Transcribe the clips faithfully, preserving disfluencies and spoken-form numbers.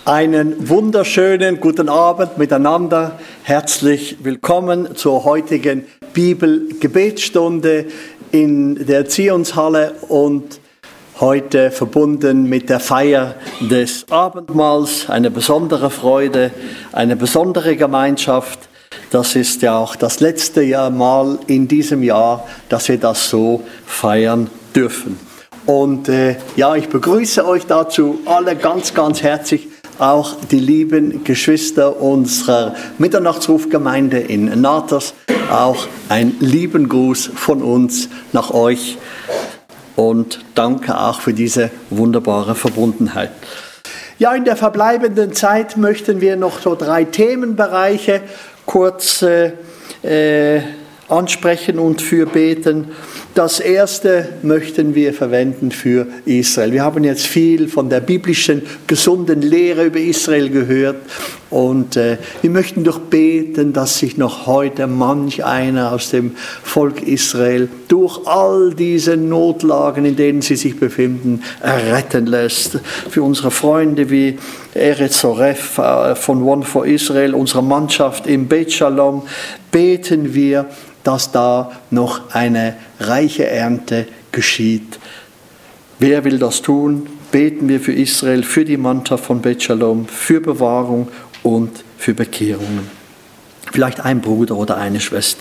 Einen wunderschönen guten Abend miteinander. Herzlich willkommen zur heutigen Bibelgebetsstunde in der Zionshalle und heute verbunden mit der Feier des Abendmahls. Eine besondere Freude, eine besondere Gemeinschaft. Das ist ja auch das letzte Jahr Mal in diesem Jahr, dass wir das so feiern dürfen. Und äh, ja, ich begrüße euch dazu alle ganz, ganz herzlich. Auch die lieben Geschwister unserer Mitternachtsrufgemeinde in Natas, auch einen lieben Gruß von uns nach euch und danke auch für diese wunderbare Verbundenheit. Ja, in der verbleibenden Zeit möchten wir noch so drei Themenbereiche kurz äh, äh, ansprechen und für beten. Das erste möchten wir verwenden für Israel. Wir haben jetzt viel von der biblischen gesunden Lehre über Israel gehört und äh, wir möchten doch beten, dass sich noch heute manch einer aus dem Volk Israel durch all diese Notlagen, in denen sie sich befinden, erretten lässt. Für unsere Freunde wie Eretz Zoref äh, von One for Israel, unsere Mannschaft im Beit Shalom, beten wir, dass da noch eine reiche Ernte geschieht. Wer will das tun? Beten wir für Israel, für die Mannschaft von Beit Shalom, für Bewahrung und für Bekehrungen. Vielleicht ein Bruder oder eine Schwester.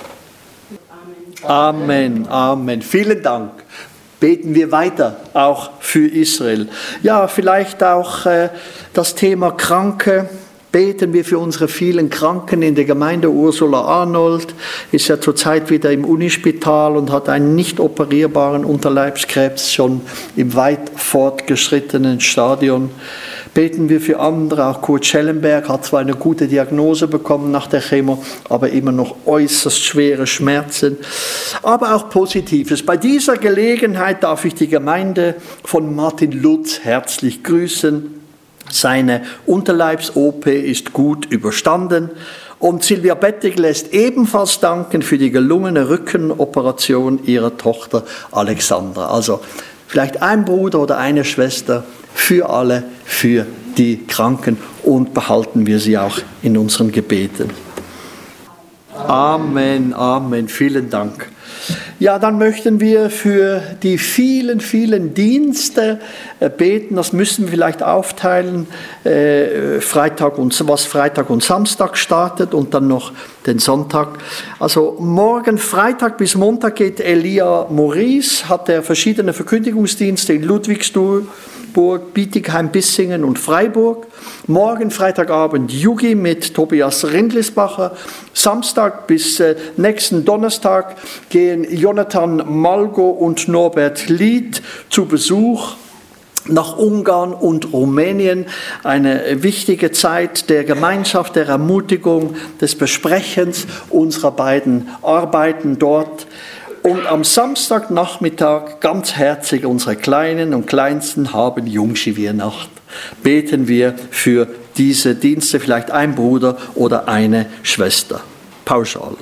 Amen, Amen. Vielen Dank. Beten wir weiter, auch für Israel. Ja, vielleicht auch äh, das Thema Kranke. Beten wir für unsere vielen Kranken in der Gemeinde. Ursula Arnold ist ja zurzeit wieder im Unispital und hat einen nicht operierbaren Unterleibskrebs schon im weit fortgeschrittenen Stadion. Beten wir für andere, auch Kurt Schellenberg hat zwar eine gute Diagnose bekommen nach der Chemo, aber immer noch äußerst schwere Schmerzen, aber auch Positives. Bei dieser Gelegenheit darf ich die Gemeinde von Martin Lutz herzlich grüßen. Seine Unterleibs-O P ist gut überstanden und Silvia Bettig lässt ebenfalls danken für die gelungene Rückenoperation ihrer Tochter Alexandra. Also vielleicht ein Bruder oder eine Schwester für alle, für die Kranken und behalten wir sie auch in unseren Gebeten. Amen, Amen, vielen Dank. Ja, dann möchten wir für die vielen, vielen Dienste beten. Das müssen wir vielleicht aufteilen, äh, Freitag und, was Freitag und Samstag startet und dann noch den Sonntag. Also morgen Freitag bis Montag geht Elia Maurice, hat er verschiedene Verkündigungsdienste in Ludwigsburg, Bietigheim, Bissingen und Freiburg. Morgen Freitagabend Jugi mit Tobias Rindlisbacher. Samstag bis äh, nächsten Donnerstag gehen Jonathan Malgo und Norbert Lied zu Besuch nach Ungarn und Rumänien. Eine wichtige Zeit der Gemeinschaft, der Ermutigung, des Besprechens unserer beiden Arbeiten dort. Und am Samstagnachmittag ganz herzig, unsere Kleinen und Kleinsten haben Jungski-Weihnacht. Beten wir für diese Dienste, vielleicht ein Bruder oder eine Schwester. Pauschal.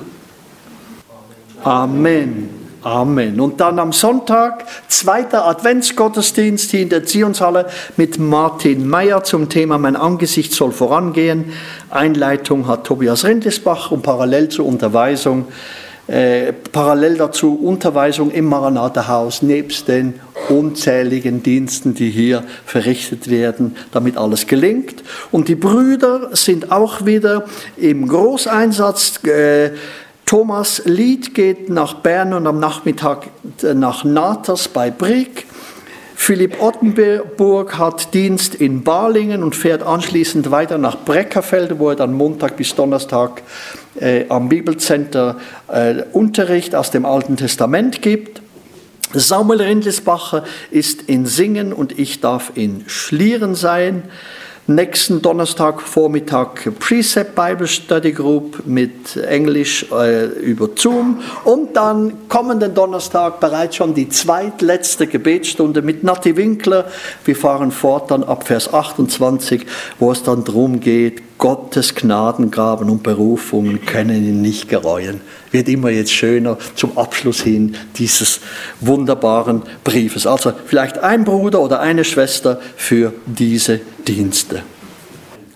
Amen. Amen. Und dann am Sonntag, zweiter Adventsgottesdienst hier in der Zionshalle mit Martin Meyer zum Thema Mein Angesicht soll vorangehen. Einleitung hat Tobias Rindlisbach und parallel zur Unterweisung Äh, parallel dazu Unterweisung im Maranatha-Haus, nebst den unzähligen Diensten, die hier verrichtet werden, damit alles gelingt. Und die Brüder sind auch wieder im Großeinsatz. Äh, Thomas Lied geht nach Bern und am Nachmittag nach Natas bei Brig. Philipp Ottenburg hat Dienst in Balingen und fährt anschließend weiter nach Breckerfeld, wo er dann Montag bis Donnerstag äh, am Bibelcenter äh, Unterricht aus dem Alten Testament gibt. Samuel Rindlisbacher ist in Singen und ich darf in Schlieren sein. Nächsten Donnerstag Vormittag Precept Bible Study Group mit Englisch äh, über Zoom und dann kommenden Donnerstag bereits schon die zweitletzte Gebetsstunde mit Nati Winkler. Wir fahren fort dann ab Vers achtundzwanzig, wo es dann darum geht, Gottes Gnadengaben und Berufungen können ihn nicht gereuen. Wird immer jetzt schöner zum Abschluss hin dieses wunderbaren Briefes. Also vielleicht ein Bruder oder eine Schwester für diese Dienste.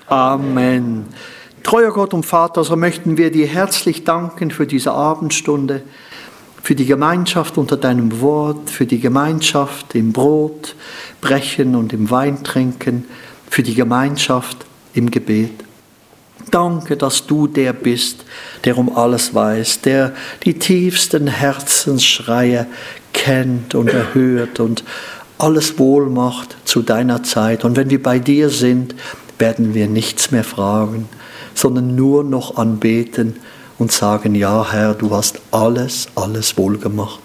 Amen. Treuer Gott und Vater, so möchten wir dir herzlich danken für diese Abendstunde, für die Gemeinschaft unter deinem Wort, für die Gemeinschaft im Brot brechen und im Wein trinken, für die Gemeinschaft im Gebet. Danke, dass du der bist, der um alles weiß, der die tiefsten Herzensschreie kennt und erhört und alles wohl macht zu deiner Zeit. Und wenn wir bei dir sind, werden wir nichts mehr fragen, sondern nur noch anbeten und sagen, ja Herr, du hast alles, alles wohl gemacht.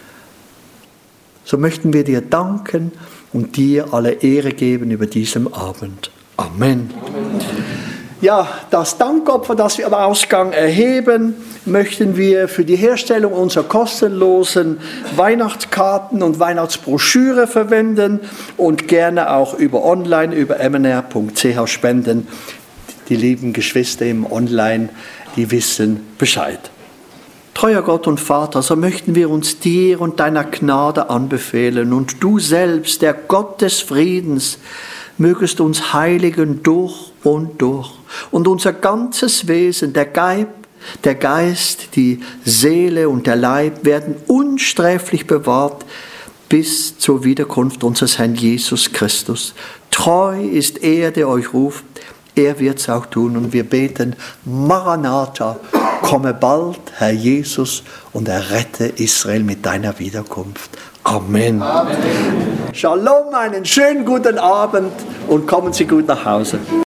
So möchten wir dir danken und dir alle Ehre geben über diesem Abend. Amen. Amen. Ja, das Dankopfer, das wir am Ausgang erheben, möchten wir für die Herstellung unserer kostenlosen Weihnachtskarten und Weihnachtsbroschüre verwenden und gerne auch über online, über m n r punkt c h spenden. Die lieben Geschwister im Online, die wissen Bescheid. Treuer Gott und Vater, so möchten wir uns dir und deiner Gnade anbefehlen und du selbst, der Gott des Friedens, mögest uns heiligen durch und durch und unser ganzes Wesen, der Geib, der Geist, die Seele und der Leib werden unsträflich bewahrt bis zur Wiederkunft unseres Herrn Jesus Christus. Treu ist er, der euch ruft, er wird es auch tun und wir beten, Maranatha, komme bald, Herr Jesus, und errette Israel mit deiner Wiederkunft. Amen. Amen. Shalom, einen schönen guten Abend und kommen Sie gut nach Hause.